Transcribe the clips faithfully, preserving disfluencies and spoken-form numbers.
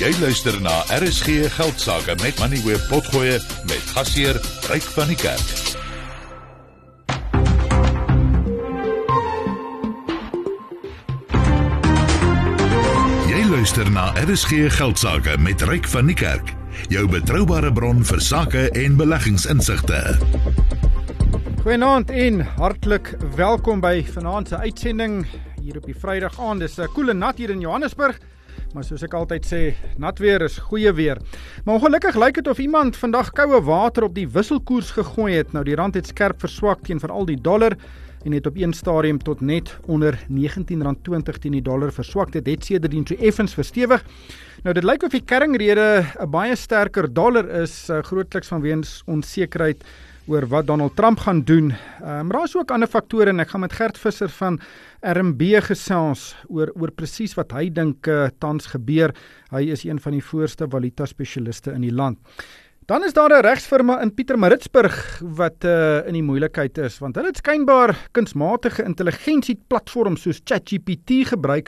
Jy luister na R S G Geldsaake met Moneyweb Potgoe met gasheer Ryk van die Kerk. Jy luister na R S G Geldsaake met Ryk van die Kerk, jou betroubare bron vir sake en beleggingsinsigte. Goeienaand en hartlik welkom by vanaand se uitsending hier op die Vrydag aand. Dis 'n koele nat hier in Johannesburg. Maar soos ek altyd sê, nat weer is goeie weer. Maar ongelukkig lyk dit of iemand vandag koue water op die wisselkoers gegooi het. Nou die rand het skerp verswak teen veral die dollar en het op een stadium tot net onder negentien rand twintig teen die dollar verswak. Dit het sedertdien so effens verstewig. Nou dit lyk of die kernrede 'n baie sterker dollar is, uh, grootliks vanweens onsekerheid oor wat Donald Trump gaan doen. Um, maar daar is ook ander faktore en ek gaan met Gert Visser van R M B gesels oor, oor presies wat hy dink uh, tans gebeur. Hy is een van die voorste valuta spesialiste in die land. Dan is daar 'n regsfirma in Pietermaritzburg wat uh, in die moeilikheid is, want hulle het skynbaar kunsmatige intelligensie platforms soos ChatGPT gebruik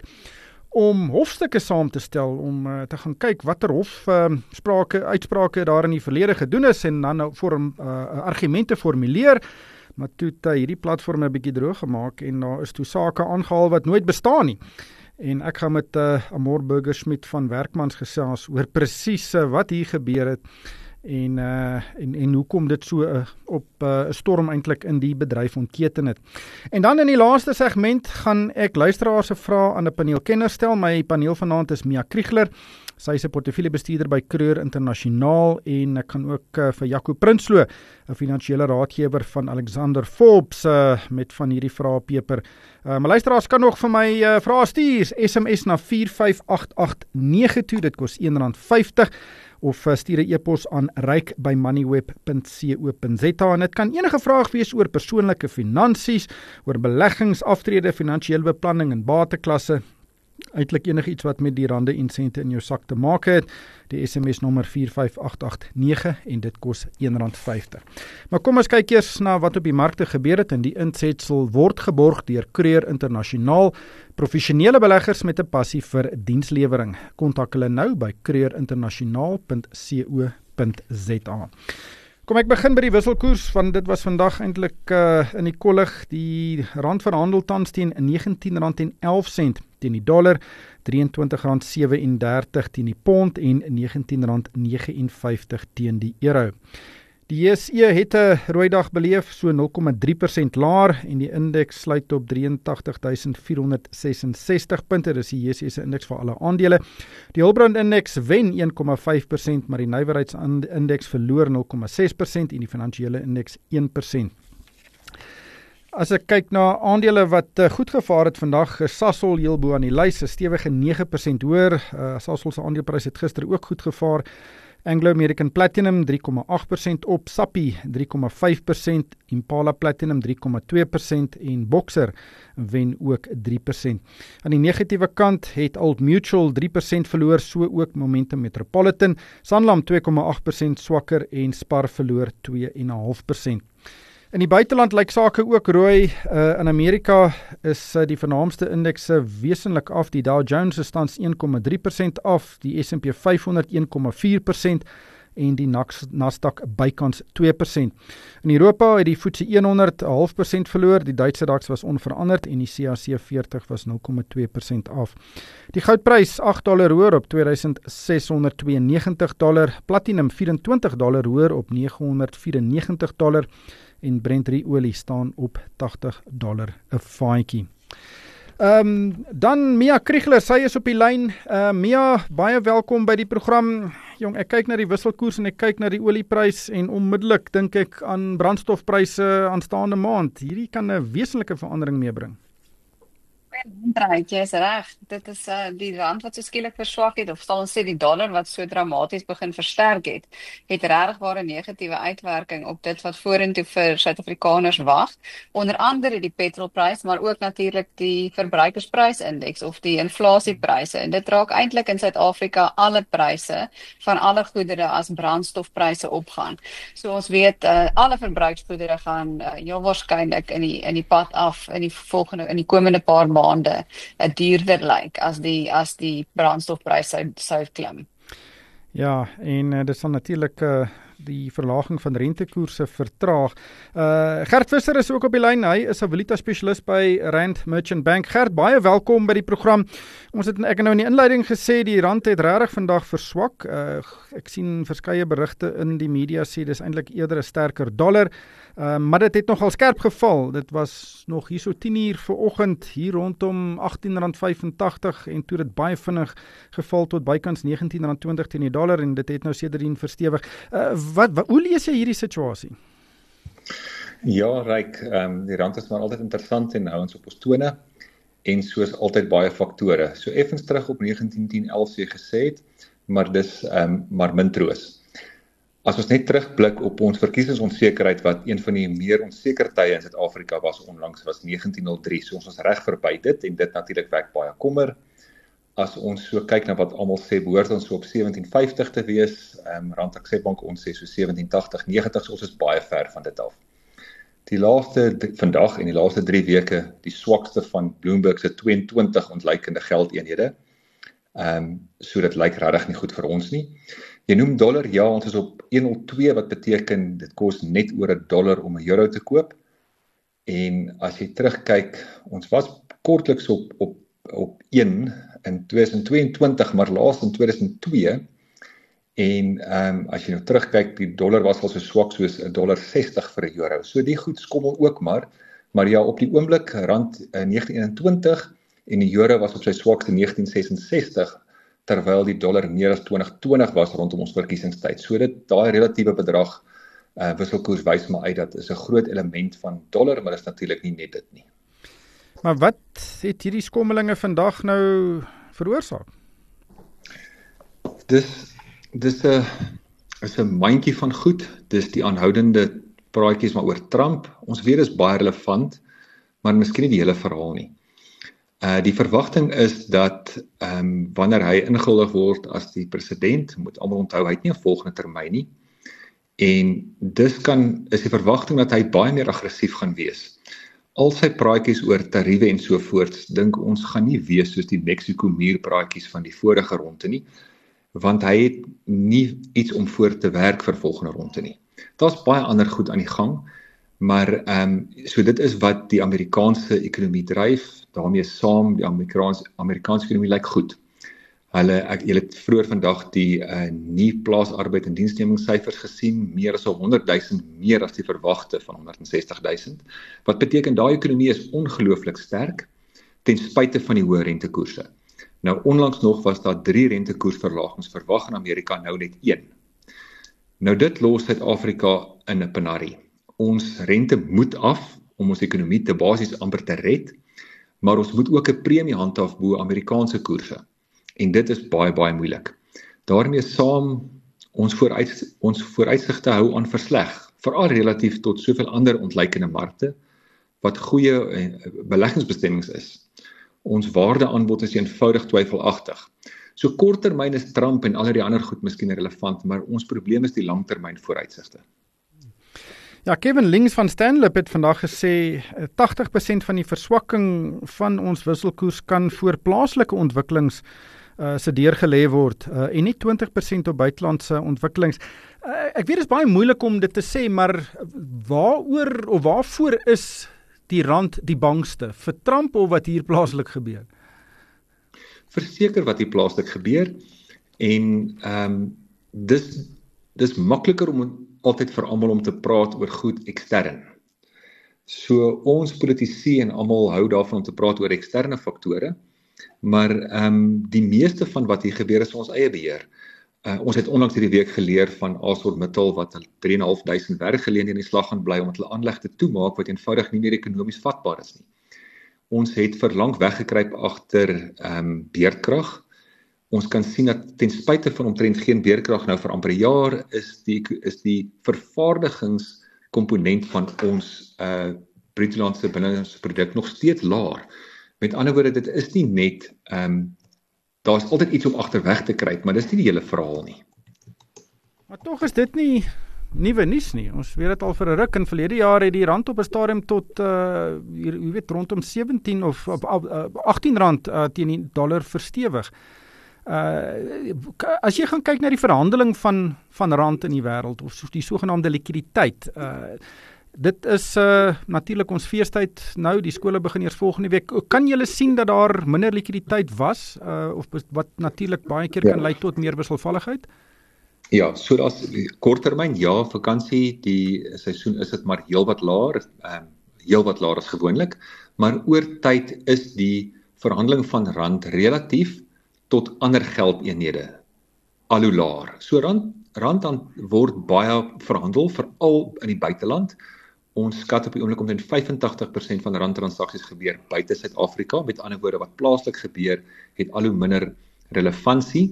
om hofstukke saam te stel, om uh, te gaan kyk watter hofsprake, uh, uitsprake daar in die verlede gedoen is en dan nou vorm uh, argumente formuleer. Maar toe het uh, hierdie platform 'n bietjie droog gemaak en daar is toe sake aangehaal wat nooit bestaan nie. En ek gaan met uh, Amor Burgerschmidt van Werkmans gesels oor presies uh, wat hier gebeur het en uh, en en hoekom dit so uh, op 'n uh, storm eintlik in die bedryf ontketen het. En dan in die laaste segment gaan ek luisteraars se vrae aan 'n paneelkenner stel. My paneel vanaand is Mia Kriegler. Sy is 'n portefeuljebestuurder by Kreur Internasionaal en ek gaan ook uh, vir Jaco Prinsloo, 'n finansiële raadgewer van Alexander Forbes, uh, met van hierdie vrae peper. Uh, my luisteraars kan nog vir my uh, vrae stuur, S M S na vier vyf agt agt nege toe, dit kos een rand vyftig. Of stuur 'n e-pos aan ryk by moneyweb punt co punt za en dit kan enige vraag wees oor persoonlike finansies, oor beleggings, aftrede, finansiële beplanning en bateklasse, uitlik enige iets wat met die rande en sente in jou sak te maak het. Die S M S nommer vier vyf agt agt nege en dit kos een rand vyftig. Maar kom ons kyk eers na wat op die markte gebeur het en die insetsel word geborg deur Kreur Internasionaal, professionele beleggers met 'n passie vir dienslewering. Kontak hulle nou by kreur internasionaal punt co punt za. Kom ek begin by die wisselkoers, want dit was vandag eintlik uh, in die kollig. Die rand verhandel tans teen negentien rand en elf sent teen die dollar, drieëntwintig rand sewe en dertig teen die pond en negentien rand nege en vyftig teen die euro. Die J S E het 'n rooi dag beleef, so nul komma drie persent laer en die indeks sluit op drie agt drie vier ses ses punte, dis die J S E se indeks vir alle aandele. Die Hulbrandt indeks wen een komma vyf persent, maar die nywerheidsindeks verloor nul komma ses persent en die finansiële indeks een persent. As ek kyk na aandele wat uh, goed gevaar het vandag, is Sasol heel bo aan die lys, 'n stewige nege persent hoër. Uh, Sasol se aandeleprys het gister ook goed gevaar. Anglo American Platinum drie komma agt persent op, Sappi drie komma vyf persent, Impala Platinum drie komma twee persent en Boxer wen ook drie persent. Aan die negatiewe kant het Old Mutual drie persent verloor, so ook Momentum Metropolitan, Sanlam twee komma agt persent swakker en Spar verloor twee komma vyf persent. In die buiteland lyk sake ook rooi. Uh, in Amerika is uh, die vernaamste indekse wesentlik af. Die Dow Jones is tans een komma drie persent af, die S en P vyfhonderd een komma vier persent en die Nasdaq bykans twee persent. In Europa het die F T S E honderd een half persent verloor, die Duitse DAX was onveranderd en die C A C veertig was nul komma twee persent af. Die goudprys agt dollar hoër op twee duisend ses honderd twee en negentig dollar, platinum vyf en twintig dollar hoër op nege honderd vyf en negentig dollar en Brent olie staan op tagtig dollar 'n vaatjie. Um, dan Mia Kriegler, sy is op die lyn. Uh, Mia, baie welkom by die program. Jong, ek kyk na die wisselkoers en ek kyk na die olieprys en onmiddellik dink ek aan brandstofpryse aanstaande maand. Hierdie kan 'n wesenlike verandering meebring. Rand, jy is reg. Dit is uh, die rand wat so skielik verswak het, of sal ons sê die dollar wat so dramaties begin versterk het, het regtig 'n negatiewe uitwerking op dit wat vorentoe vir Suid-Afrikaners wag. Onder andere die petrolprys, maar ook natuurlik die verbruikersprysindeks of die inflasiepryse. En dit raak eintlik in Suid-Afrika alle pryse van alle goedere as brandstofpryse opgaan. So ons weet uh, alle verbruiksgoedere gaan uh, heel waarskynlik in die in die pad af in die volgende in die komende paar maande 'n duurder lyk as die as die brandstofprys sou sou klim. Ja, en uh, dit sal natuurlik uh, die verlaging van rentekoerse vertraag. Uh, Gert Visser is ook op die lyn. Hy is 'n valuta spesialist by Rand Merchant Bank. Gert, baie welkom by die program. Ons het ek nou in die inleiding gesê die rand het regtig vandag verswak. Uh, ek sien verskeie berigte in die media sê dis eintlik eerder 'n sterker dollar. Uh, maar dit het nogal skerp geval. Dit was nog hier so tien uur vanoggend hier rondom agttien rand vyfentagtig en toe dit baie vinnig geval tot bykans negentien rand twintig teen die dollar en dit het nou sedertdien verstewig. Uh, wat, wat hoe lees jy hierdie situasie? Ja, Ryk, um, die rand is maar altyd interessant en hou ons op ons tone en soos altyd baie faktore. So effens terug op negentien tien elf soos jy gesê het, maar dis um, maar min troos. As ons net terugblik op ons verkiesingsonsekerheid wat een van die meer onseker tye in Suid-Afrika was onlangs was negentien nul drie, so ons was reg verby dit en dit natuurlik wek baie kommer. As ons so kyk na wat almal sê, behoort ons so op sewentien vyftig te wees, um, Rand Aksepbank ons sê so sewentien tagtig negentig, so ons is baie ver van dit af. Die laaste vandag en die laaste drie weke, die swakste van Bloomberg se twee en twintig ontleikende geldeenhede. Ehm um, so dit lyk regtig nie goed vir ons nie. Jy noem dollar, ja, ons is op een nul twee wat beteken dit kos net oor 'n dollar om 'n euro te koop. En as jy terugkyk, ons was kortliks op op op een in twintig tweeëntwintig, maar laas in twee duisend twee. En ehm um, as jy nou terugkyk, die dollar was al so swak soos 'n dollar sestig vir 'n euro. So die goed skommel ook maar, maar ja, op die oomblik rand uh, negentien eenentwintig en die euro was op sy swakste negentien sesensestig, terwyl die dollar meer as twintig twintig was rondom ons verkiesingstyd. So dit daai relatiewe bedrag uh, wisselkoers wys maar uit dat is 'n groot element van dollar, maar dit is natuurlik nie net dit nie. Maar wat het hierdie skommelinge vandag nou veroorsaak? Dis dis 'n is 'n mandjie van goed. Dis die aanhoudende praatjies maar oor Trump. Ons weet is baie relevant, maar miskien nie die hele verhaal nie. Uh, die verwagting is dat um, wanneer hy ingehuldig word as die president, moet almal onthou, hy het nie 'n volgende termyn nie, en dus kan, is die verwagting dat hy baie meer aggressief gaan wees. Al sy praatjies oor tariewe en so voorts, dink ons gaan nie wees soos die Mexico muur praatjies van die vorige ronde nie, want hy het nie iets om voor te werk vir volgende ronde nie. Daar's baie ander goed aan die gang, maar um, so dit is wat die Amerikaanse ekonomie dryf, daarmee saam, die Amerikaanse, Amerikaanse ekonomie lyk goed. Hulle, ek, julle het vroeër vandag die uh, nie plaasarbeid en diensnemingssyfers gesien, meer as honderd duisend, meer as die verwagte van honderd sestig duisend, wat beteken daai ekonomie is ongelooflik sterk, ten spyte van die hoë rentekoerse. Nou onlangs nog was daar drie rentekoersverlagings verwag in Amerika, nou net een. Nou dit los Suid-Afrika in 'n penarie. Ons rente moet af om ons ekonomie te basies amper te red, maar ons moet ook 'n premie handhaaf bo Amerikaanse koerse. En dit is baie baie moeilik. Daarmee saam ons vooruit ons vooruitsigte hou aan versleg, veral relatief tot soveel ander ontleikende markte wat goeie beleggingsbestemmings is. Ons waardeaanbod is eenvoudig twyfelagtig. So korttermyn is Trump en al die ander goed miskien relevant, maar ons probleem is die langtermyn vooruitsigte. Ja, Kevin Links van Stanlip het vandag gesê tagtig persent van die verswakking van ons wisselkoers kan voor plaaslike ontwikkelings uh, se deurgelê word uh, en nie twintig persent op buitelandse ontwikkelings. Uh, ek weet dit is baie moeilik om dit te sê, maar waaroor of waarvoor is die rand die bangste? Vir Trump of wat hier plaaslik gebeur? Verseker wat hier plaaslik gebeur en ehm um, dis dis makliker om altyd vir almal om te praat oor goed ekstern. So ons politici en almal hou daarvan om te praat oor eksterne faktore, maar ehm um, die meeste van wat hier gebeur is ons eie beheer. Uh, ons het onlangs hierdie week geleer van ArcelorMittal wat drie en 'n half duisend werkgeleenthede in die slag gaan bly omdat hulle aanlegte toemaak wat eenvoudig nie meer ekonomies vatbaar is nie. Ons het vir lank weggekruip agter ehm um, beerdkrag. Ons kan sien dat ten spyte van omtrent geen beerdkrag nou vir amper 'n jaar is die is die vervaardigingskomponent van ons uh bruto binnelandse produk nog steeds laer. Met ander woorde, dit is nie net ehm um, daar's altyd iets om agterweg te kruip, maar dis nie die hele verhaal nie. Maar tog is dit nie nuwe nuus nie. Ons weet dit al vir 'n ruk. In verlede jaar het die rand op 'n stadium tot uh jy weet rondom sewentien of uh, agttien rand uh, teen die dollar verstewig. Uh, as jy gaan kyk na die verhandeling van, van rand in die wêreld, of die sogenaamde likwiditeit, uh, dit is uh, natuurlik ons feestyd nou, die skole begin eers volgende week. Kan julle sien dat daar minder likwiditeit was, uh, of wat natuurlik baie keer ja. kan lei tot meer wisselvalligheid? Ja, so as korttermyn, ja, vakansie, die seisoen is dit maar heelwat laer, um, heelwat laer as gewoonlik, maar oor tyd is die verhandeling van rand relatief tot ander geldeenhede al hoe laer. So rand, rand dan word baie verhandel, veral in die buiteland. Ons skat op die oomblik omtrent vyfentagtig persent van randtransaksies gebeur buite Suid-Afrika. Met ander woorde, wat plaaslik gebeur, het al hoe minder relevantie.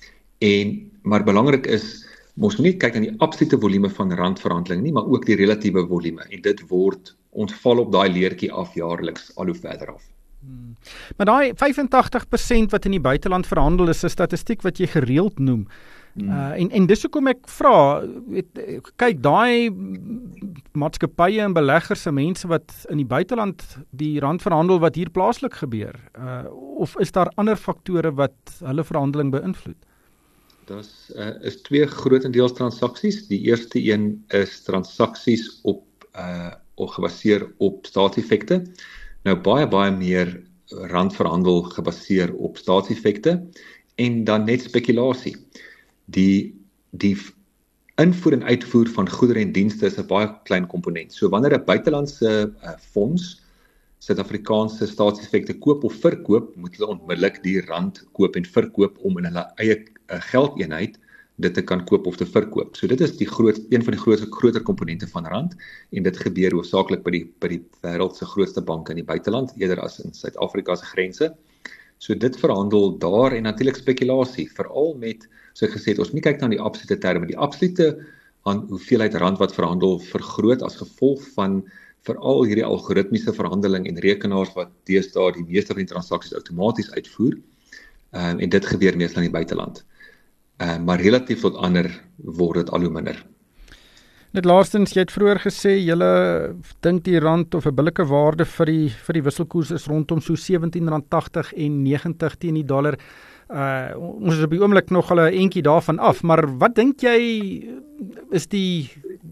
En, maar belangrik is, ons moet nie kyk na die absolute volume van randverhandeling nie, maar ook die relatiewe volume. En dit word, ons val op daai leertjie af jaarliks al hoe verder af. Hmm. Maar daai vyfentagtig persent wat in die buiteland verhandel is 'n statistiek wat jy gereeld noem. Hmm. Uh, en en dis hoekom ek vra, kyk daai maatskappye en beleggers se mense wat in die buiteland die rand verhandel wat hier plaaslik gebeur, uh, of is daar ander faktore wat hulle verhandeling beïnvloed? Dit uh, is twee grootendeels transaksies. Die eerste een is transaksies op uh, of gebaseer op staatseffekte. Nou baie baie meer randverhandel gebaseer op staatseffekte en dan net spekulasie. Die die invoer en uitvoer van goedere en dienste is 'n baie klein komponent. So wanneer 'n buitelandse uh, fonds Suid-Afrikaanse staatseffekte koop of verkoop, moet hulle onmiddellik die rand koop en verkoop om in hulle eie uh, geldeenheid dit te kan koop of te verkoop. So dit is die groot een van die grootste groter komponente van rand en dit gebeur hoofsaaklik by die by die wêreld se grootste banke in die buiteland eerder as in Suid-Afrika se grense. So dit verhandel daar en natuurlik spekulasie, veral met, so ek gesê het, ons nie kyk na die absolute terme, die absolute aan hoeveelheid rand wat verhandel vergroot as gevolg van veral hierdie algoritmiese verhandeling en rekenaars wat deesdae die meeste van die transaksies outomaties uitvoer, um, en dit gebeur meestal in die buiteland. Um, maar relatief tot ander word dit al hoe minder. Net laastens, jy het vroeër gesê, julle dink die rand of 'n billike waarde vir die vir die wisselkoers is rondom so sewentien rand tagtig en negentig teen die dollar. Uh, ons is op die oomblik nog al 'n entjie daarvan af, maar wat dink jy is die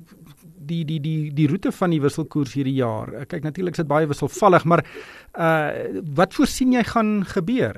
die die die die roete van die wisselkoers hierdie jaar? Kyk, natuurlik is dit baie wisselvallig, maar uh, wat voorsien jy gaan gebeur?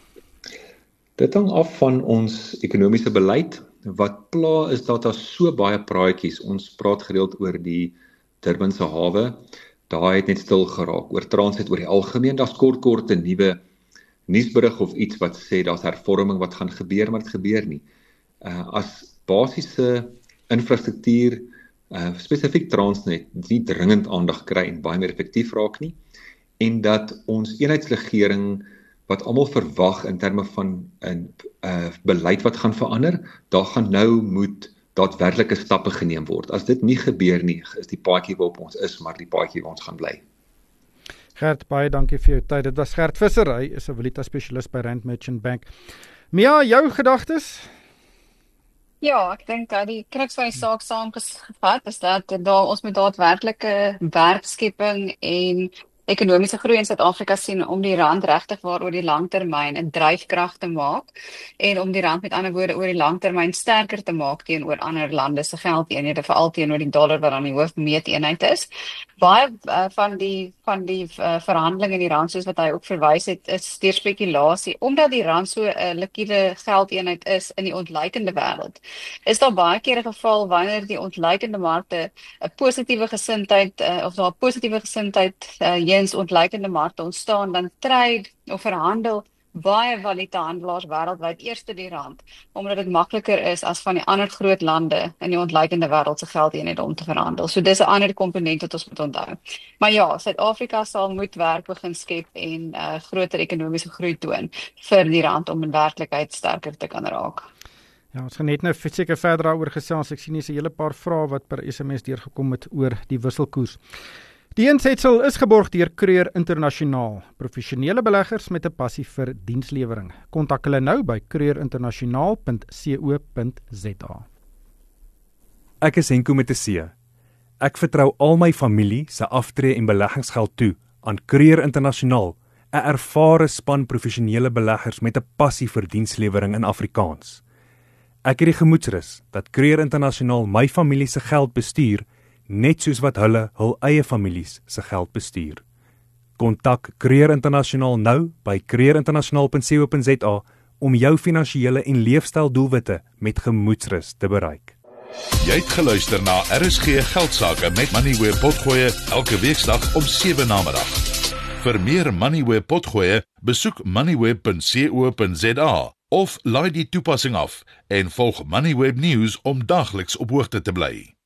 Dit hang af van ons ekonomiese beleid. Wat pla is dat daar so baie praatjies, ons praat gereeld oor die Durbanse hawe, daai het net stil geraak, oor Transnet oor die algemeen, daar's kort kort 'n nuwe nuusberig of iets wat sê daar's hervorming wat gaan gebeur, maar dit gebeur nie. Uh, as basiese infrastruktuur, uh, spesifiek Transnet, nie dringend aandag kry en baie meer effektief raak nie, en dat ons eenheidsregering wat almal verwag in terme van 'n uh, beleid wat gaan verander, daar gaan nou moet daadwerklike stappe geneem word. As dit nie gebeur nie, is die paadjie waarop ons is, maar die paadjie waar ons gaan bly. Gert, baie dankie vir jou tyd. Dit was Gert Visser, hy is 'n valuta spesialist by Rand Merchant Bank. Mia, jou gedagtes? Ja, ek dink dat die kruks van die saak saamgevat is dat daar ons met daadwerklike werkskepping en ekonomiese groei in Suid-Afrika sien om die rand regtig waar oor die langtermyn 'n dryfkrag te maak en om die rand met ander woorde oor die langtermyn sterker te maak teenoor ander lande se geldeenhede, veral teenoor die dollar wat dan die hoofmeeteenheid is. Baie uh, van die van die uh, verhandelinge in die rand soos wat hy ook verwys het, is deur spekulasie omdat die rand so 'n uh, likwide geldeenheid is in die ontleikende wêreld. Is daar baie keer 'n geval wanneer die ontleikende markte 'n positiewe gesindheid uh, of daar 'n positiewe gesindheid uh, eens ontleikende markte ontstaan, dan trade of verhandel baie valutahandelaars wêreldwyd eers die rand, omdat dit makliker is as van die ander groot lande in die ontleikende wêreld se geldeenhede om te verhandel. So dis 'n ander komponent wat ons moet onthou. Maar ja, Suid-Afrika sal moet werk begin skep en uh, groter ekonomiese groei toon vir die rand om in werklikheid sterker te kan raak. Ja, ons gaan net nou seker verder daaroor gesels. Ek sien hier 'n hele paar vrae wat per S M S deurgekom het oor die wisselkoers. Die insetsel is geborg deur Creer Internasionaal, professionele beleggers met 'n passie vir dienslewering. Kontak hulle nou by creer internasionaal punt co punt za. Ek is Henko met 'n C. Ek vertrou al my familie se aftree en beleggingsgeld toe aan Creer Internasionaal. 'n ervare span professionele beleggers met 'n passie vir dienslewering in Afrikaans. Ek het die gemoedsrus dat Creer Internasionaal my familie se geld bestuur, net soos wat hulle hul eie families se geld bestuur. Kontak Creer Internasionaal nou by creer internasionaal punt co punt za om jou finansiële en leefstyldoelwitte met gemoedsrus te bereik. Jy het geluister na R S G Geldsaake met Moneyweb Potgoe elke weeksdag om sewe namiddag. Vir meer Moneyweb Potgoe, besoek moneyweb punt co punt za of laai die toepassing af en volg Moneyweb News om dagliks op hoogte te bly.